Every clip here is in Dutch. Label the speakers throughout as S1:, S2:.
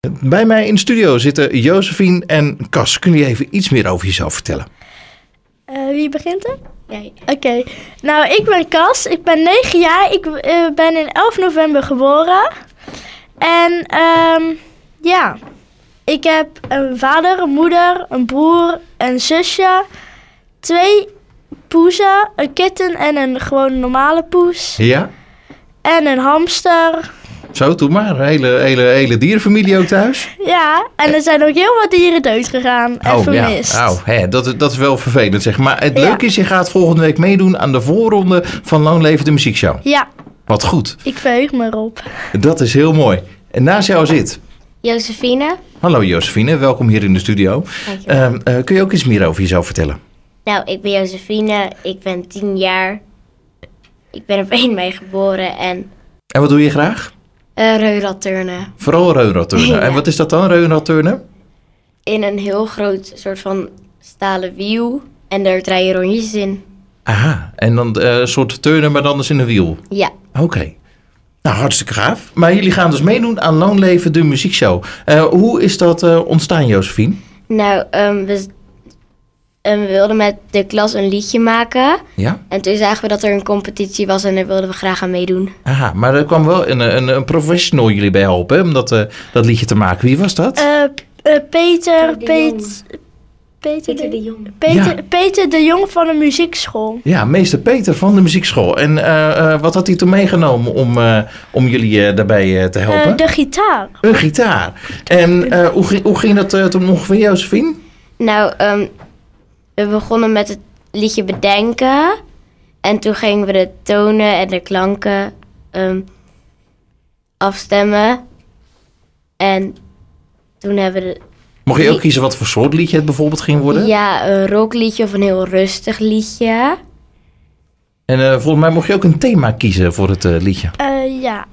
S1: Bij mij in de studio zitten Josephine en Cas. Kunnen jullie even iets meer over jezelf vertellen?
S2: Wie begint er?
S3: Nee.
S2: Oké. Nou, ik ben Cas. Ik ben 9 jaar. Ik ben in 11 november geboren. En ja, ik heb een vader, een moeder, een broer, een zusje, 2 poezen, een kitten en een gewoon normale poes.
S1: Ja?
S2: En een hamster.
S1: Zo, doe maar. Een hele dierenfamilie ook thuis?
S2: Ja, en er zijn ook heel wat dieren dood gegaan en vermist.
S1: Ja. Dat is wel vervelend, zeg maar. Het leuke is, je gaat volgende week meedoen aan de voorronde van Lang Leven de Muziekshow.
S2: Ja.
S1: Wat goed.
S2: Ik verheug me erop.
S1: Dat is heel mooi. En naast jou zit...
S3: Josephine.
S1: Hallo Josephine, welkom hier in de studio.
S3: Dankjewel.
S1: Kun je ook iets meer over jezelf vertellen?
S3: Nou, ik ben Josephine. Ik ben 10 jaar. Ik ben op 1 mei geboren en
S1: En wat doe je graag?
S3: reuratturnen.
S1: Vooral reuratturnen.
S3: Ja.
S1: En wat is dat dan, reuratturnen?
S3: In een heel groot soort van stalen wiel. En daar draai je rondjes in.
S1: Aha, en dan een soort turnen, maar dan dus in een wiel.
S3: Ja.
S1: Oké. Nou, hartstikke gaaf. Maar jullie gaan dus meedoen aan Lang Leven de Muziekshow. Hoe is dat ontstaan, Josephine?
S3: Nou, we wilden met de klas een liedje maken.
S1: Ja?
S3: En toen zagen we dat er een competitie was en daar wilden we graag aan meedoen.
S1: Aha, maar er kwam wel een professional jullie bij helpen hè, om dat liedje te maken. Wie was dat?
S2: Peter
S3: de Jong.
S2: Peter de Jong van de muziekschool.
S1: Ja, meester Peter van de muziekschool. En wat had hij toen meegenomen om jullie daarbij te helpen?
S2: De gitaar.
S1: Een gitaar. En hoe ging dat toen ongeveer, Josephine?
S3: Nou, we begonnen met het liedje bedenken. En toen gingen we de tonen en de klanken afstemmen. En toen hebben we...
S1: Mocht je ook kiezen wat voor soort liedje het bijvoorbeeld ging worden?
S3: Ja, een rockliedje of een heel rustig liedje.
S1: En volgens mij mocht je ook een thema kiezen voor het liedje.
S2: Ja,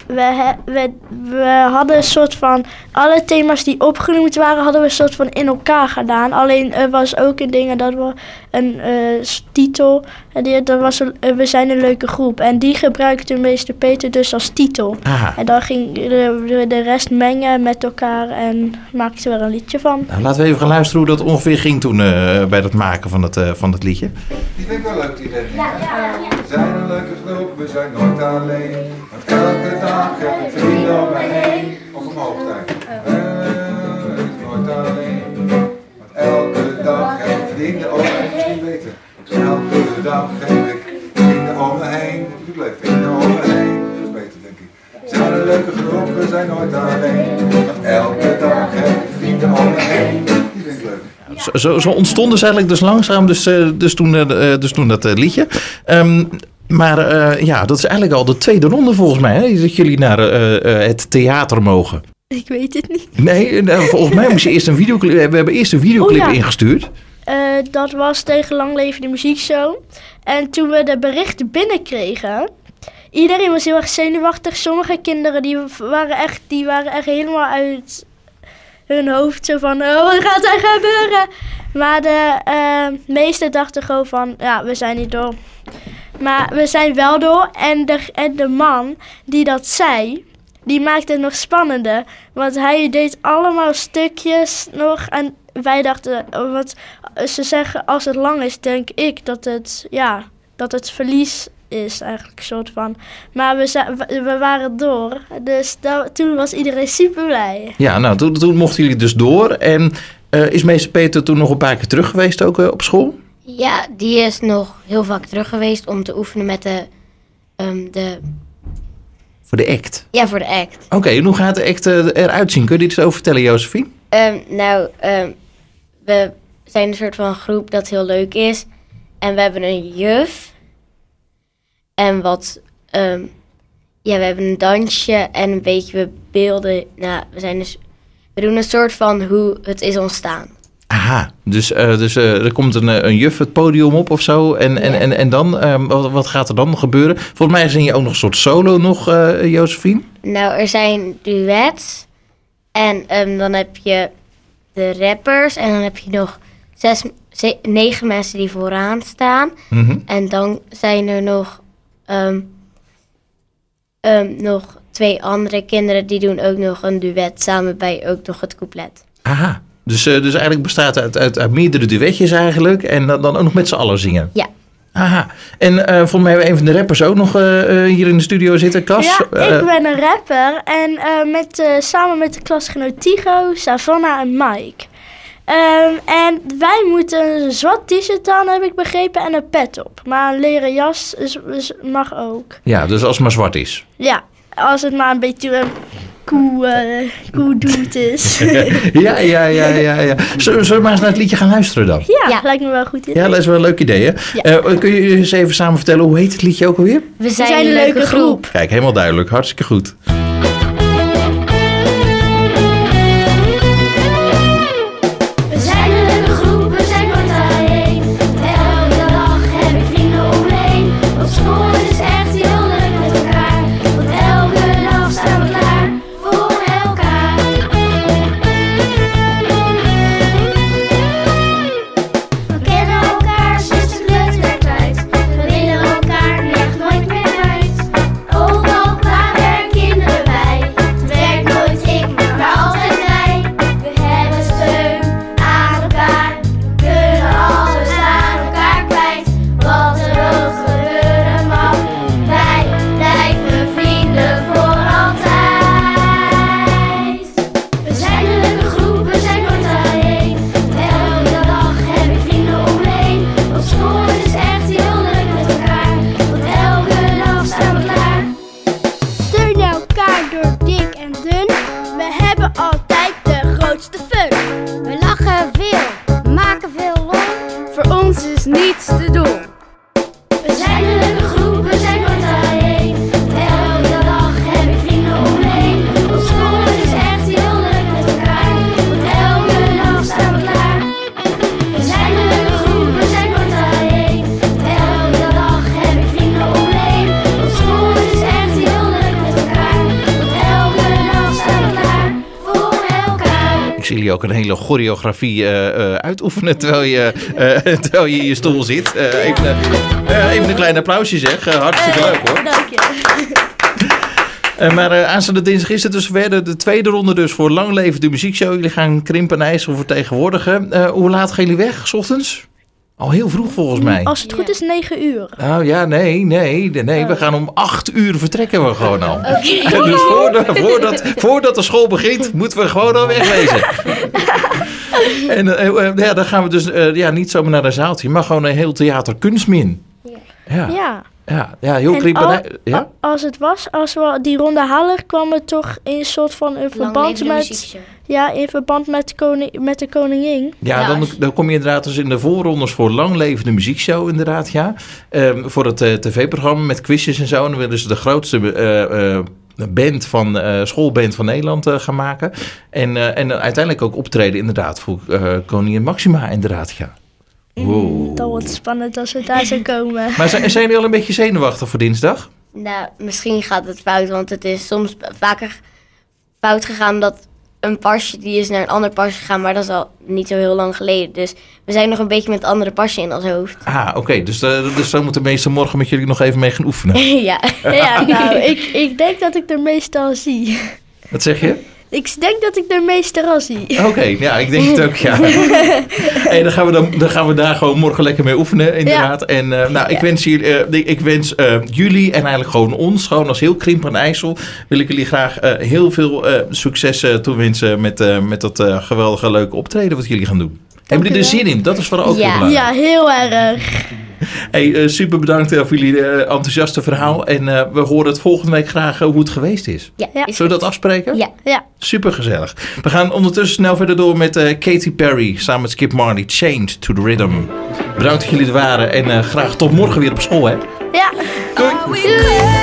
S2: we hadden een soort van... Alle thema's die opgenoemd waren, hadden we een soort van in elkaar gedaan. Alleen er was ook een ding, dat was een titel. En dat was we zijn een leuke groep. En die gebruikte meester Peter dus als titel.
S1: Aha.
S2: En dan ging de rest mengen met elkaar en maakten we er een liedje van.
S1: Nou, laten we even gaan luisteren hoe dat ongeveer ging toen bij het maken van het liedje.
S4: Die vind ik wel leuk, die redding. We zijn een leuke groep, we zijn nooit alleen. Want elke dag heb ik vrienden om me heen. Of omhoog zijn. We zijn nooit alleen. Want elke dag heb ik vrienden om me heen. Misschien beter. Elke dag heb ik vrienden om me heen. Ik leuk, vrienden om me heen. Dat is beter, denk ik. We zijn een leuke groep, we zijn nooit alleen. Want elke dag heb ik vrienden om me heen. Die vind ik leuk.
S1: Zo ontstonden ze eigenlijk dus langzaam, dus toen dat liedje. Maar dat is eigenlijk al de tweede ronde volgens mij, hè, dat jullie naar het theater mogen.
S2: Ik weet het niet.
S1: Nee, volgens mij moest je eerst een videoclip... We hebben eerst een videoclip ingestuurd.
S2: Dat was tegen Lang Leven de Muziekshow. En toen we de berichten binnenkregen... Iedereen was heel erg zenuwachtig. Sommige kinderen die waren echt helemaal uit hun hoofd. Zo van, wat gaat er gebeuren? Maar de meesten dachten gewoon van, ja, we zijn niet door. Maar we zijn wel door. En de man die dat zei, die maakte het nog spannender. Want hij deed allemaal stukjes nog. En wij dachten, wat ze zeggen, als het lang is, denk ik dat het verlies is eigenlijk een soort van. Maar we waren door. Dus toen was iedereen super blij.
S1: Ja, nou, toen mochten jullie dus door. En is meester Peter toen nog een paar keer terug geweest ook op school?
S3: Ja, die is nog heel vaak terug geweest om te oefenen met de...
S1: Voor de act?
S3: Ja, voor de act.
S1: Oké, en hoe gaat de act eruit zien? Kun je dit eens over vertellen, Josephine?
S3: We zijn een soort van groep dat heel leuk is. En we hebben een juf. En we hebben een dansje en een beetje beelden. Nou, we doen een soort van hoe het is ontstaan.
S1: Aha, dus er komt een juf het podium op of zo. En dan, wat gaat er dan gebeuren? Volgens mij zing je ook nog een soort solo nog, Josephine?
S3: Nou, er zijn duets. En dan heb je de rappers. En dan heb je nog 9 mensen die vooraan staan.
S1: Mm-hmm.
S3: En dan zijn er nog 2 andere kinderen die doen ook nog een duet samen bij ook nog het couplet.
S1: Aha, dus eigenlijk bestaat het uit meerdere duetjes eigenlijk. En dan ook nog met z'n allen zingen.
S3: Ja.
S1: Aha, en volgens mij hebben we een van de rappers ook nog hier in de studio zitten, Cas.
S2: Ja, ik ben een rapper en samen met de klasgenoot Tigo, Savannah en Mike. En wij moeten een zwart t-shirt aan, heb ik begrepen, en een pet op. Maar een leren jas mag ook.
S1: Ja, dus als het maar zwart is.
S2: Ja, als het maar een beetje cool doet is.
S1: Ja. Zullen we maar eens naar het liedje gaan luisteren dan?
S2: Ja, lijkt me wel goed.
S1: Ja, dat is wel een leuk idee, hè?
S2: Ja.
S1: Kun je eens even samen vertellen, hoe heet het liedje ook alweer?
S3: We zijn een leuke groep.
S1: Kijk, helemaal duidelijk. Hartstikke goed.
S5: We zijn een leuke groep, we zijn nooit alleen. Elke dag heb ik vrienden om me heen. Op school is het echt heel leuk met elkaar. Want elke dag staan we klaar voor elkaar. We kennen elkaar sinds de kleutertijd. We willen elkaar nu echt nooit meer uit. Ook al kwamen er kinderen bij. Het werkt nooit ik, maar altijd wij. We hebben steun aan elkaar. We kunnen alles aan elkaar kwijt. Wat er ook gebeuren mag. Wij blijven vrienden voor altijd. We zijn een leuke groep, we zijn nooit alleen. Elke dag heb ik vrienden om me heen. Op school is het echt heel leuk met elkaar. Want elke dag staan we klaar.
S6: Steun elkaar door dik en dun. We hebben altijd de grootste fun. We lachen veel, maken veel lol. Voor ons is niets te doen.
S5: We zijn een leuke groep, we zijn nooit alleen. Elke dag heb ik vrienden om me heen. Op school is het echt heel leuk met elkaar. Want elke dag staan we klaar. We zijn een leuke groep, we zijn nooit alleen. Elke dag heb ik vrienden om me heen. Op school is het echt heel leuk met elkaar. Want elke dag staan we klaar voor elkaar.
S1: Ik zie jullie ook een hele choreografie uitoefenen terwijl je in je stoel zit. Even een klein applausje zeg. Hartstikke leuk hoor.
S2: Dank je.
S1: Maar aanstaande dinsdag is het dus weer de tweede ronde dus voor Lang Leven de Muziekshow. Jullie gaan Krimp en IJssel vertegenwoordigen. Hoe laat gaan jullie weg, 's ochtends? Al heel vroeg volgens mij.
S2: Als het goed is 9 uur.
S1: Nou ja, nee. We gaan om 8 uur vertrekken we gewoon al. Dus voordat de school begint, moeten we gewoon al wegwezen. En dan gaan we dus niet zomaar naar een zaaltje, maar gewoon een heel theater Kunstmin. Ja, heel
S2: En
S1: Krimp en IJssel.
S2: Als we die ronde halen, kwam het toch in een soort van een verband met de koningin.
S1: Ja, dan kom je inderdaad dus in de voorrondes voor Lang Leven de Muziekshow inderdaad, ja. Voor het tv-programma met quizjes en zo. En dan willen ze de grootste schoolband van Nederland gaan maken. En uiteindelijk ook optreden inderdaad voor koningin Maxima inderdaad, ja. Wow.
S2: Dat wordt spannend als we daar zo komen.
S1: Maar zijn jullie al een beetje zenuwachtig voor dinsdag?
S3: Nou, misschien gaat het fout, want het is soms vaker fout gegaan dat een pasje die is naar een ander pasje gegaan, maar dat is al niet zo heel lang geleden. Dus we zijn nog een beetje met het andere pasje in ons hoofd.
S1: Ah, oké. Dus zo moeten de meesten morgen met jullie nog even mee gaan oefenen.
S3: Ja.
S2: Ja, nou, ik denk dat ik de meeste al zie.
S1: Wat zeg je?
S2: Ik denk dat ik de meeste al zie.
S1: Oké, ja, ik denk het ook, ja. Hey, dan gaan we daar gewoon morgen lekker mee oefenen, inderdaad. Ja. En ik wens jullie en eigenlijk gewoon ons, gewoon als heel Krimp en IJssel, wil ik jullie graag heel veel succes toewensen met dat geweldige leuke optreden wat jullie gaan doen. Hebben jullie er zin in? Dat is vooral ook heel belangrijk.
S2: Ja, heel erg.
S1: Hey, super bedankt voor jullie enthousiaste verhaal. En we horen het volgende week graag hoe het geweest is.
S3: Ja.
S1: Zullen we dat afspreken?
S3: Ja.
S1: Super gezellig. We gaan ondertussen snel verder door met Katy Perry samen met Skip Marley. Chained to the Rhythm. Bedankt dat jullie er waren en graag tot morgen weer op school, hè?
S2: Ja.
S1: Doei.